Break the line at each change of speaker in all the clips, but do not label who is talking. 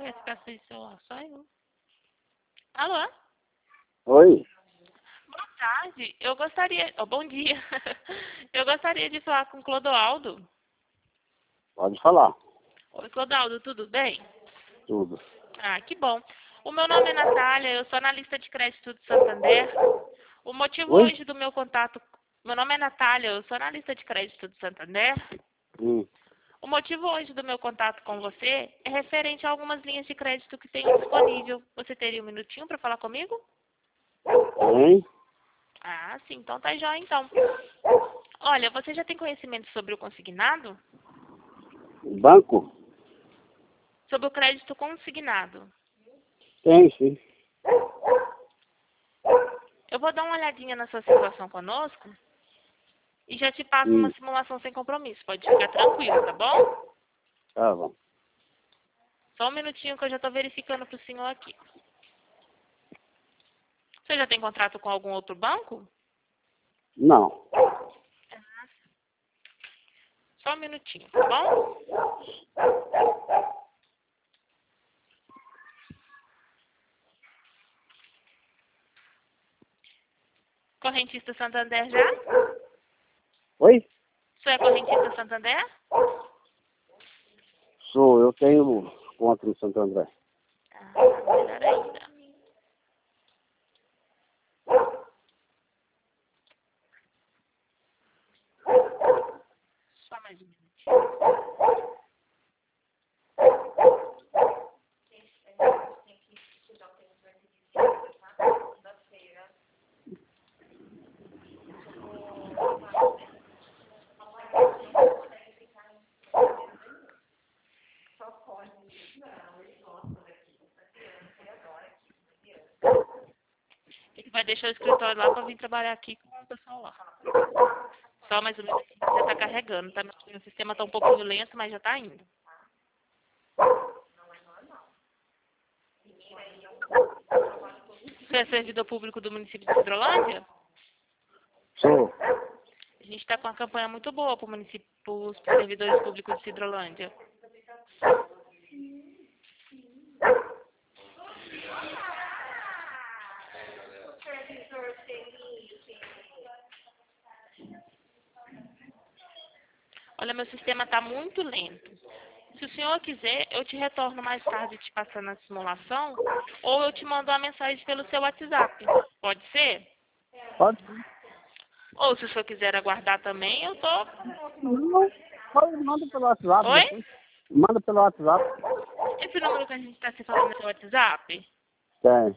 esse peça de celular, só eu. Alô?
Oi,
Boa tarde. Eu gostaria... Oh, bom dia. Eu gostaria de falar com o Clodoaldo.
pode falar.
Oi, Clodoaldo, tudo bem?
Tudo.
Ah, que bom. O meu nome é Natália, eu sou analista de crédito do Santander. O motivo
Oi?
hoje do meu contato... Meu nome é Natália, eu sou analista de crédito do Santander.
Hum.
O motivo hoje do meu contato com você é referente a algumas linhas de crédito que tenho disponível. Você teria um minutinho para falar comigo?
Tem?
Ah, sim, então tá jóia então. Olha, você já tem conhecimento sobre o consignado?
Banco?
Sobre o crédito consignado.
Tem, sim.
Eu vou dar uma olhadinha na sua situação conosco e já te passo uma
Hum.
simulação sem compromisso. Pode ficar tranquilo, tá bom?
Tá bom.
Só um minutinho que eu já estou verificando para o senhor aqui. Você já tem contrato com algum outro banco?
Não.
Só um minutinho, tá bom? Correntista Santander já?
Oi?
Você é correntista Santander?
Sou, eu tenho conta no Santo André.
Ah, melhor ainda. Só mais um minutinho. Ele vai deixar o escritório lá para vir trabalhar aqui com o pessoal lá. Só mais um minutinho, já está carregando, tá? Meu sistema está um pouquinho lento, mas já está indo. Você é servidor público do município de Hidrolândia?
Sou.
A gente está com uma campanha muito boa para o município, para os servidores públicos de Hidrolândia. Olha, meu sistema está muito lento. Se o senhor quiser, eu te retorno mais tarde te passando a simulação, ou eu te mando uma mensagem pelo seu WhatsApp. Pode ser?
Pode?
Ou se o senhor quiser aguardar também, eu tô...
Não. Pode, manda pelo WhatsApp
Oi?
depois. Manda pelo WhatsApp.
Esse número que a gente está se falando no seu WhatsApp?
Tem.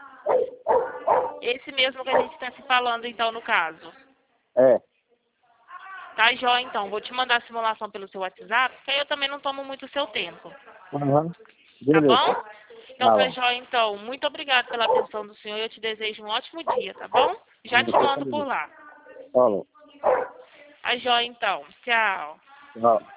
Esse mesmo que a gente está se falando, então, no caso.
É.
Tá, jóia, então. Vou te mandar a simulação pelo seu WhatsApp, que aí eu também não tomo muito o seu tempo.
Uhum.
Tá
Beleza.
bom? Então,
Tá
tá
bom.
jóia, então. Muito obrigada pela atenção do senhor e eu te desejo um ótimo dia, tá bom? Já te mando por lá.
Falou.
Tá jóia, então. Tchau.
Tchau.